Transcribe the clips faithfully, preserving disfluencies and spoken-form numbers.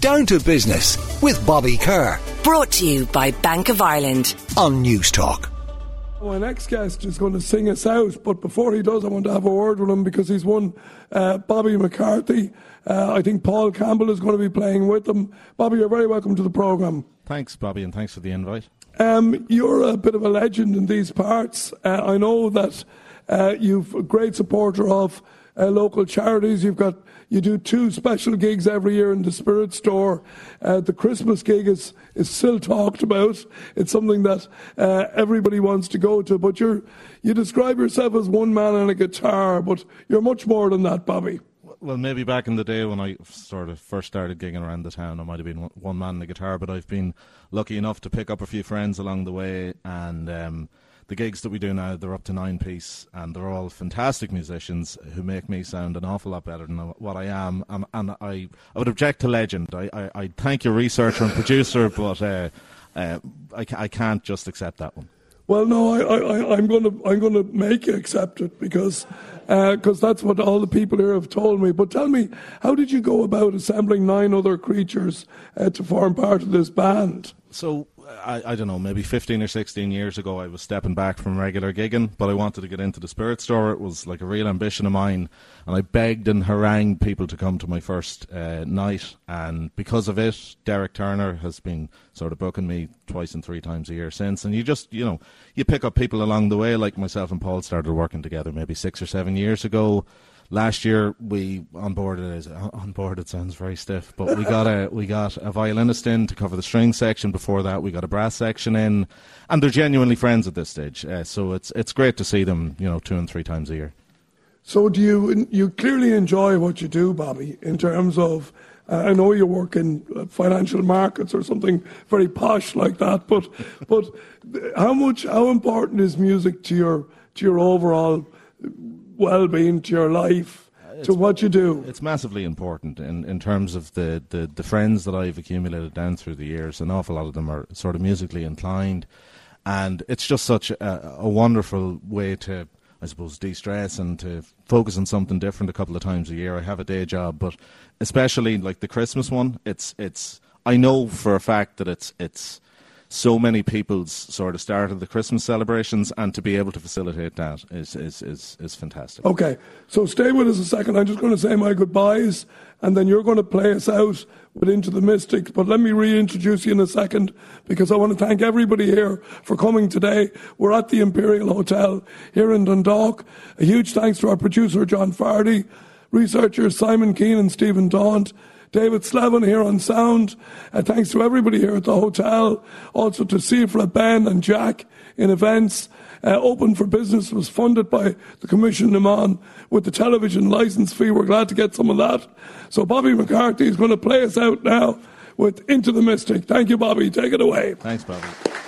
Down to Business with Bobby Kerr. Brought to you by Bank of Ireland on News Talk. My next guest is going to sing us out, but before he does, I want to have a word with him because he's won uh, Bobby McCarthy. Uh, I think Paul Campbell is going to be playing with him. Bobby, you're very welcome to the programme. Thanks, Bobby, and thanks for the invite. Um, you're a bit of a legend in these parts. Uh, I know that uh, you're a great supporter of uh, local charities. You've got you do two special gigs every year in the Spirit Store. Uh, the Christmas gig is, is still talked about. It's something that uh, everybody wants to go to. But you're you describe yourself as one man and a guitar, but you're much more than that, Bobby. Well, maybe back in the day when I sort of first started gigging around the town, I might have been one man and a guitar, but I've been lucky enough to pick up a few friends along the way, and um, the gigs that we do now, they're up to nine piece, and they're all fantastic musicians who make me sound an awful lot better than what I am, and, and I, I would object to legend. I, I, I thank your researcher and producer, but uh, uh, I, I can't just accept that one. Well, no, I, I, I'm going to I'm going to make you accept it because because uh, that's what all the people here have told me. But tell me, how did you go about assembling nine other creatures uh, to form part of this band? So, I, I don't know, maybe fifteen or sixteen years ago I was stepping back from regular gigging, but I wanted to get into the Spirit Store. It was like a real ambition of mine, and I begged and harangued people to come to my first uh, night, and because of it, Derek Turner has been sort of booking me twice and three times a year since, and you just, you know, you pick up people along the way, like myself and Paul started working together maybe six or seven years ago. Last year we onboarded, onboarded it sounds very stiff, but we got a we got a violinist in to cover the string section. Before that, we got a brass section in, and they're genuinely friends at this stage. Uh, so it's it's great to see them, you know, two and three times a year. So do you you clearly enjoy what you do, Bobby? In terms of, uh, I know you work in financial markets or something very posh like that, but but how much how important is music to your to your overall well-being, to your life, it's, to what you do? It's massively important in, in terms of the, the, the friends that I've accumulated down through the years. An awful lot of them are sort of musically inclined, and it's just such a, a wonderful way to, I suppose, de-stress and to focus on something different a couple of times a year. I have a day job, but especially like the Christmas one, it's it's. I know for a fact that it's it's. so many people's sort of start of the Christmas celebrations, and to be able to facilitate that is, is, is, is fantastic. Okay, so stay with us a second. I'm just going to say my goodbyes, and then you're going to play us out with Into the Mystics. But let me reintroduce you in a second, because I want to thank everybody here for coming today. We're at the Imperial Hotel here in Dundalk. A huge thanks to our producer, John Fardy, researchers Simon Keane and Stephen Daunt, David Slevin here on sound. Uh, thanks to everybody here at the hotel. Also to Sifra, Ben and Jack in events. Uh, Open for Business was funded by the Commission Naman with the television licence fee. We're glad to get some of that. So Bobby McCarthy is going to play us out now with Into the Mystic. Thank you, Bobby. Take it away. Thanks, Bobby.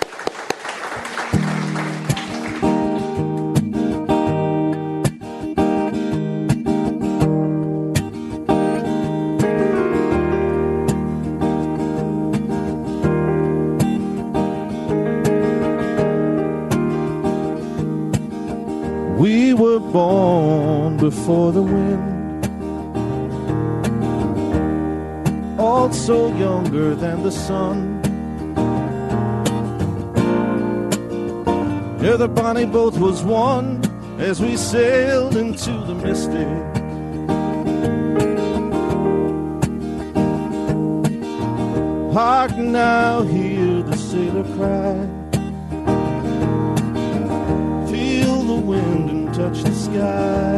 We were born before the wind, also younger than the sun. Yeah, the bonnie boat was one as we sailed into the mystic. Hark now, hear the sailor cry. Feel the wind and touch the sky.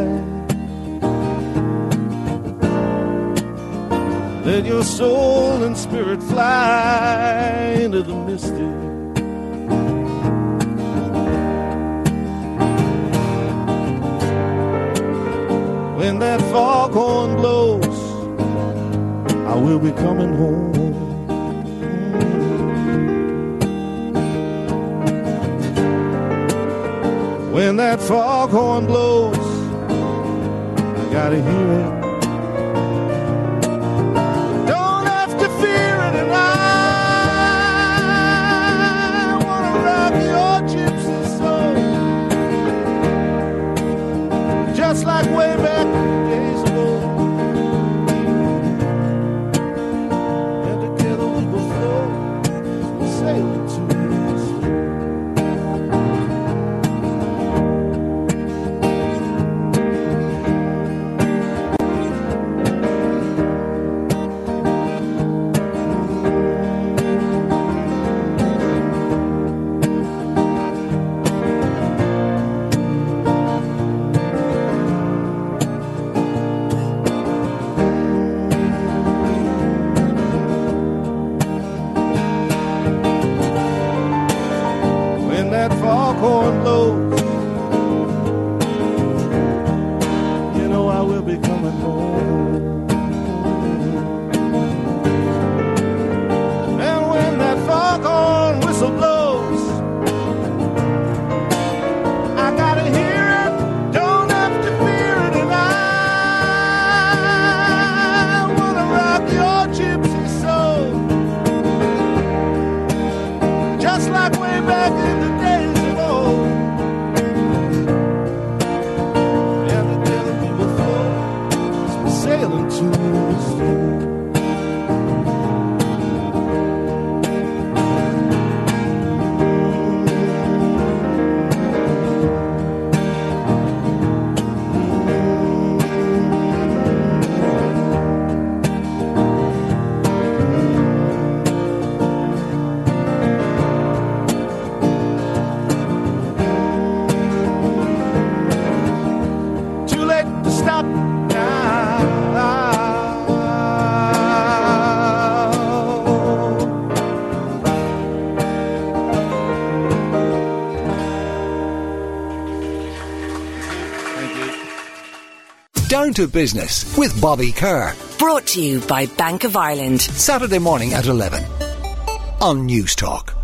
Let your soul and spirit fly into the mystic. When that foghorn blows, I will be coming home. When that foghorn blows, I gotta hear it. Don't have to fear it, and I wanna rock your gypsy soul, just like way back days ago. And Down to Business with Bobby Kerr. Brought to you by Bank of Ireland. Saturday morning at eleven on News Talk.